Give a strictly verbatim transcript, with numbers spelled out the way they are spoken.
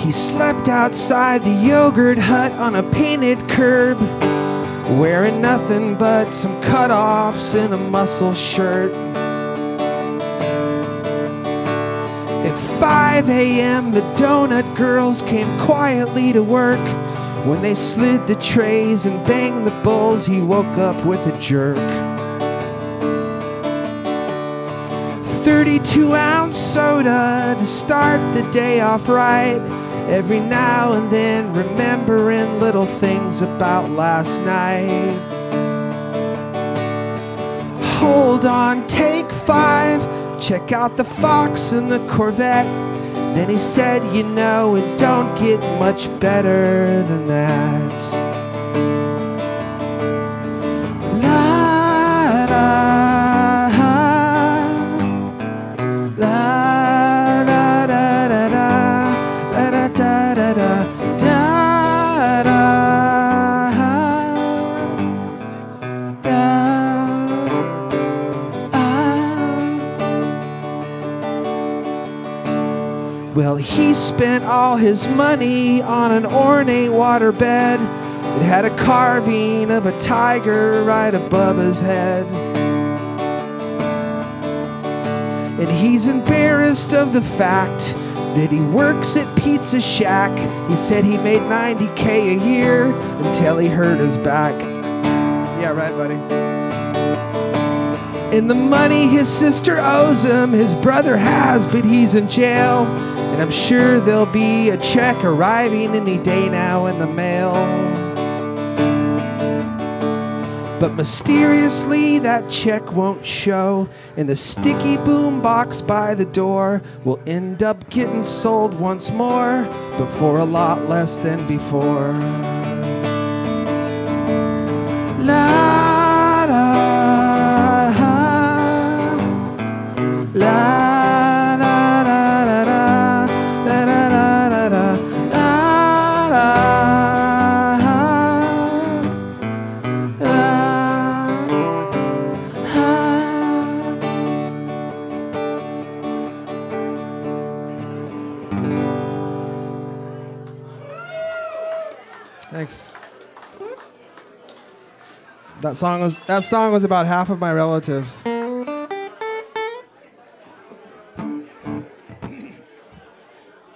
He slept outside the yogurt hut on a painted curb, wearing nothing but some cutoffs and a muscle shirt. At five a.m. the donut girls came quietly to work. When they slid the trays and banged the bowls, he woke up with a jerk. thirty-two ounce soda to start the day off right. Every now and then remembering little things about last night. Hold on, take five. Check out the Fox and the Corvette. Then he said, you know, it don't get much better than that. La da la da da da da da da da da da da. Well, he spent all his money on an ornate waterbed. It had a carving of a tiger right above his head. And he's embarrassed of the fact that he works at Pizza Shack. He said he made ninety K a year until he hurt his back. Yeah, right, buddy. And the money his sister owes him, his brother has, but he's in jail. And I'm sure there'll be a check arriving any day now in the mail. But mysteriously that check won't show, and the sticky boom box by the door will end up getting sold once more, but for a lot less than before. La da la. Thanks. That song was that song was about half of my relatives.